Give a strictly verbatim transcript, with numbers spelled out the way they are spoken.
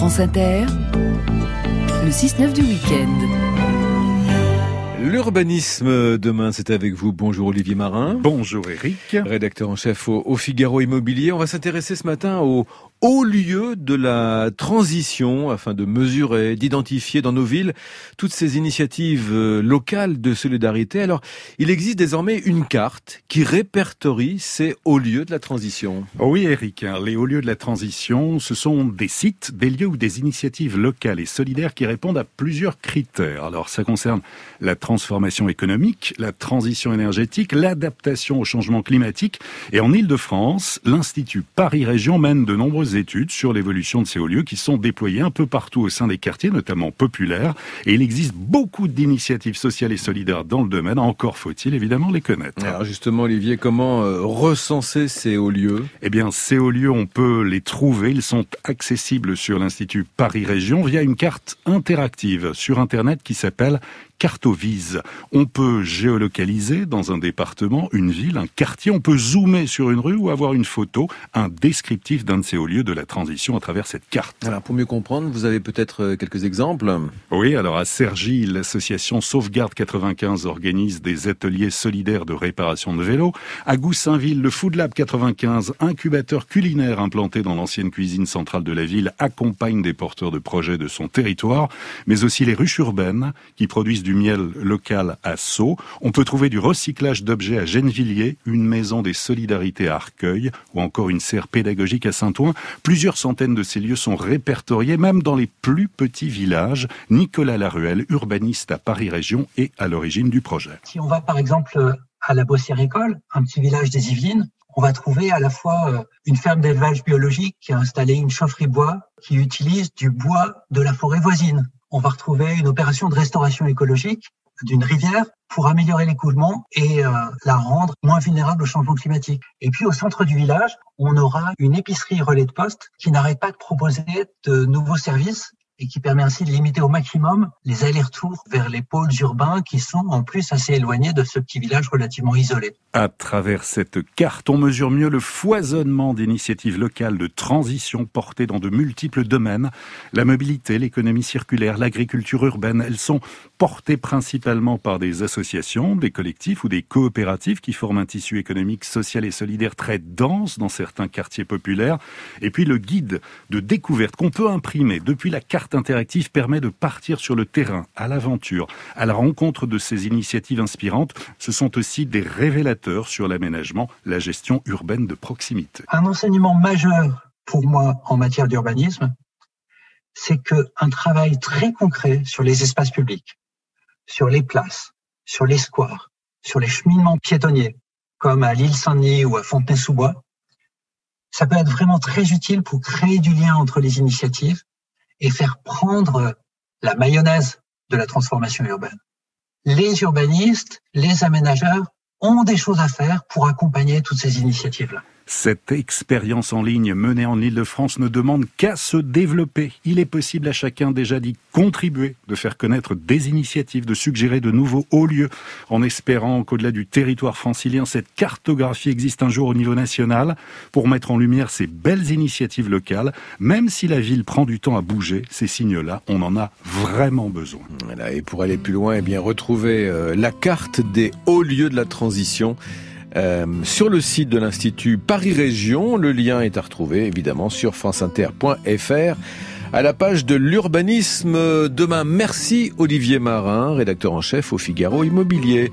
France Inter, le six neuf du week-end. L'urbanisme demain, c'est avec vous. Bonjour Olivier Marin. Bonjour Eric. Rédacteur en chef au, au Figaro Immobilier. On va s'intéresser ce matin au haut lieu de la transition afin de mesurer, d'identifier dans nos villes toutes ces initiatives locales de solidarité. Alors, il existe désormais une carte qui répertorie ces hauts lieux de la transition. Oui Eric, les hauts lieux de la transition, ce sont des sites, des lieux ou des initiatives locales et solidaires qui répondent à plusieurs critères. Alors, ça concerne la transformation économique, la transition énergétique, l'adaptation au changement climatique. Et en Île-de-France, l'Institut Paris Région mène de nombreuses études sur l'évolution de ces hauts lieux qui sont déployés un peu partout au sein des quartiers, notamment populaires. Et il existe beaucoup d'initiatives sociales et solidaires dans le domaine. Encore faut-il évidemment les connaître. Alors justement, Olivier, comment euh, recenser ces hauts lieux ? Eh bien, ces hauts lieux, on peut les trouver. Ils sont accessibles sur l'Institut Paris Région via une carte interactive sur Internet qui s'appelle Cartovise. On peut géolocaliser dans un département, une ville, un quartier. On peut zoomer sur une rue ou avoir une photo, un descriptif d'un de ces hauts lieux de la transition à travers cette carte. Alors, pour mieux comprendre, vous avez peut-être quelques exemples ? Oui, alors à Cergy, l'association Sauvegarde quatre-vingt-quinze organise des ateliers solidaires de réparation de vélos. À Goussainville, le Food Lab quatre-vingt-quinze, incubateur culinaire implanté dans l'ancienne cuisine centrale de la ville, accompagne des porteurs de projets de son territoire, mais aussi les ruches urbaines qui produisent du du miel local à Sceaux. On peut trouver du recyclage d'objets à Gennevilliers, une maison des solidarités à Arcueil ou encore une serre pédagogique à Saint-Ouen. Plusieurs centaines de ces lieux sont répertoriés, même dans les plus petits villages. Nicolas Laruelle, urbaniste à Paris Région, est à l'origine du projet. Si on va par exemple à la Bossière-École, un petit village des Yvelines, on va trouver à la fois une ferme d'élevage biologique qui a installé une chaufferie bois qui utilise du bois de la forêt voisine. On va retrouver une opération de restauration écologique d'une rivière pour améliorer l'écoulement et euh, la rendre moins vulnérable au changement climatique. Et puis au centre du village, on aura une épicerie relais de poste qui n'arrête pas de proposer de nouveaux services et qui permet ainsi de limiter au maximum les allers-retours vers les pôles urbains qui sont en plus assez éloignés de ce petit village relativement isolé. À travers cette carte, on mesure mieux le foisonnement d'initiatives locales de transition portées dans de multiples domaines. La mobilité, l'économie circulaire, l'agriculture urbaine, elles sont portées principalement par des associations, des collectifs ou des coopératives qui forment un tissu économique, social et solidaire très dense dans certains quartiers populaires. Et puis le guide de découverte qu'on peut imprimer depuis la carte interactive permet de partir sur le terrain, à l'aventure, à la rencontre de ces initiatives inspirantes. Ce sont aussi des révélateurs sur l'aménagement, la gestion urbaine de proximité. Un enseignement majeur pour moi en matière d'urbanisme, c'est qu'un travail très concret sur les espaces publics, sur les places, sur les squares, sur les cheminements piétonniers, comme à l'île Saint-Denis ou à Fontenay-sous-Bois, ça peut être vraiment très utile pour créer du lien entre les initiatives et faire prendre la mayonnaise de la transformation urbaine. Les urbanistes, les aménageurs ont des choses à faire pour accompagner toutes ces initiatives-là. Cette expérience en ligne menée en Île-de-France ne demande qu'à se développer. Il est possible à chacun déjà d'y contribuer, de faire connaître des initiatives, de suggérer de nouveaux hauts lieux, en espérant qu'au-delà du territoire francilien, cette cartographie existe un jour au niveau national pour mettre en lumière ces belles initiatives locales. Même si la ville prend du temps à bouger, ces signes-là, on en a vraiment besoin. Voilà, et pour aller plus loin, eh bien, retrouver euh, la carte des hauts lieux de la transition Euh, sur le site de l'Institut Paris Région. Le lien est à retrouver évidemment sur franceinter point f r à la page de l'urbanisme demain. Merci Olivier Marin, rédacteur en chef au Figaro Immobilier.